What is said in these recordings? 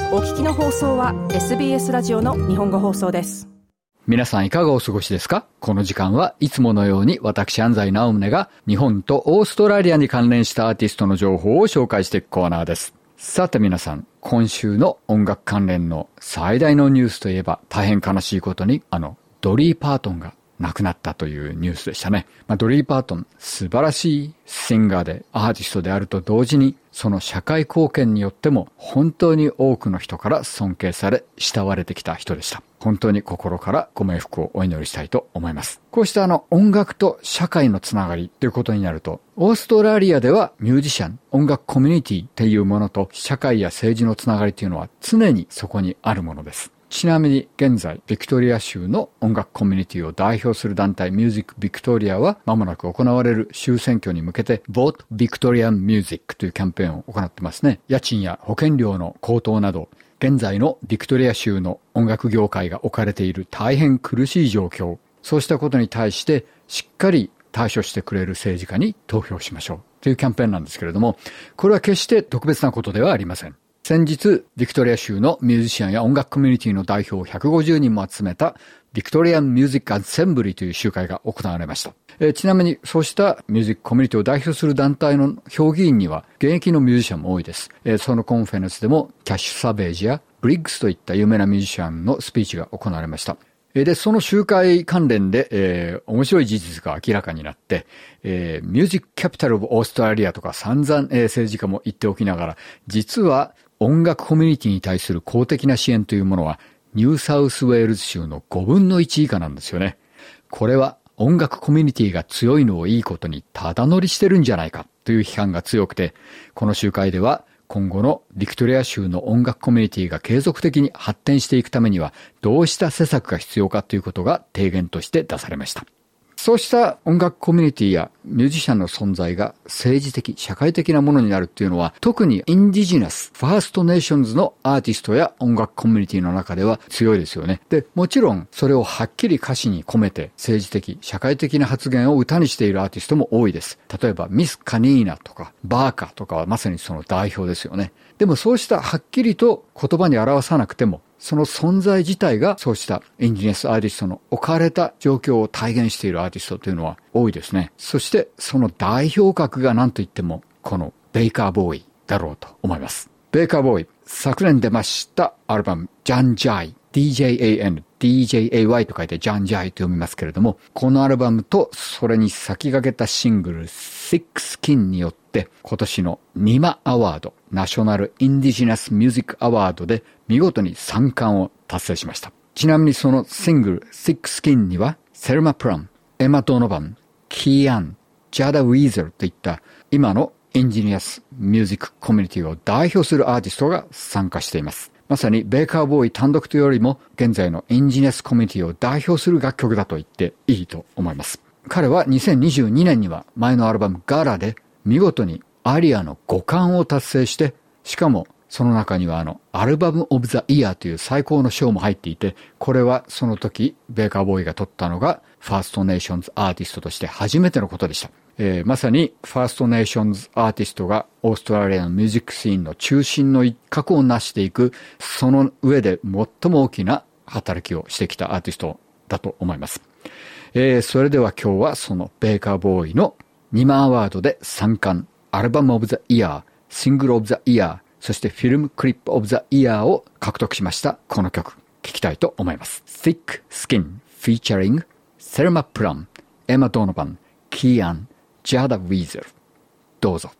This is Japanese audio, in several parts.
お聞きの放送は SBS ラジオの日本語放送です。 皆さんいかがお過ごしですか？この時間はいつものように私安西直宗が日本とオーストラリアに関連したアーティストの情報を紹介していくコーナーです。さて皆さん、今週の音楽関連の最大のニュースといえば大変悲しいことにドリー・パートンが亡くなったというニュースでしたね。ドリー・パートン、素晴らしいシンガーでアーティストであると同時に、その社会貢献によっても本当に多くの人から尊敬され、慕われてきた人でした。本当に心からご冥福をお祈りしたいと思います。こうした音楽と社会のつながりということになると、オーストラリアではミュージシャン、音楽コミュニティっていうものと社会や政治のつながりというのは常にそこにあるものです。ちなみに現在ビクトリア州の音楽コミュニティを代表する団体ミュージックビクトリアは間もなく行われる州選挙に向けて Vote Victorian Music というキャンペーンを行ってますね。家賃や保険料の高騰など現在のビクトリア州の音楽業界が置かれている大変苦しい状況、そうしたことに対してしっかり対処してくれる政治家に投票しましょうというキャンペーンなんですけれども、これは決して特別なことではありません。先日、ビクトリア州のミュージシャンや音楽コミュニティの代表150人も集めたビクトリアンミュージックアセンブリという集会が行われました。ちなみにそうしたミュージックコミュニティを代表する団体の評議員には現役のミュージシャンも多いです。そのコンフェレンスでもキャッシュ・サベージやブリッグスといった有名なミュージシャンのスピーチが行われました。で、その集会関連で、面白い事実が明らかになって、ミュージックキャピタルオブオーストラリアとか散々、政治家も言っておきながら、実は音楽コミュニティに対する公的な支援というものはニューサウスウェールズ州の5分の1以下なんですよね。これは音楽コミュニティが強いのをいいことにただ乗りしてるんじゃないかという批判が強くて、この集会では今後のビクトリア州の音楽コミュニティが継続的に発展していくためにはどうした施策が必要かということが提言として出されました。そうした音楽コミュニティやミュージシャンの存在が政治的、社会的なものになるっていうのは、特にインディジナス、ファーストネーションズのアーティストや音楽コミュニティの中では強いですよね。で、もちろんそれをはっきり歌詞に込めて政治的、社会的な発言を歌にしているアーティストも多いです。例えばミス・カニーナとかバーカとかはまさにその代表ですよね。でもそうしたはっきりと言葉に表さなくても、その存在自体がそうしたインディジナスアーティストの置かれた状況を体現しているアーティストというのは多いですね。そしてその代表格が何と言ってもこのベイカーボーイだろうと思います。ベイカーボーイ、昨年出ましたアルバムジャンジャイ、DJAN、DJAY と書いてジャンジャイと読みますけれども、このアルバムとそれに先駆けたシングル Thick Skin によって今年のニマアワード、ナショナルインディジナスミュージックアワードで見事に3冠を達成しました。ちなみにそのシングル Thick Skin にはセルマ・プラム、エマ・ドノバン、キーアン、ジャダ・ウィーゼルといった今のインディジナスミュージックコミュニティを代表するアーティストが参加しています。まさにベイカーボーイ単独というよりも現在のインディジナスコミュニティを代表する楽曲だと言っていいと思います。彼は2022年には前のアルバムガラで見事にアリアの5冠を達成して、しかもその中にはアルバムオブザイヤーという最高の賞も入っていて、これはその時ベイカーボーイが取ったのがファーストネーションズアーティストとして初めてのことでした。まさにファーストネーションズアーティストがオーストラリアのミュージックシーンの中心の一角を成していく、その上で最も大きな働きをしてきたアーティストだと思います。それでは今日はそのベイカーボーイの2万アワードで3冠、アルバムオブザイヤー、シングルオブザイヤー、そしてフィルムクリップオブザイヤーを獲得しましたこの曲、聴きたいと思います。Thick Skin featuring セルマ・プラム、エマ・ドノバン、キーアン、ジャダ・ウィーゼル。どうぞ。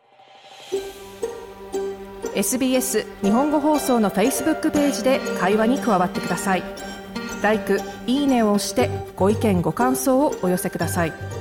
SBS 日本語放送の Facebook ページで会話に加わってください。LIKE、いいねを押してご意見ご感想をお寄せください。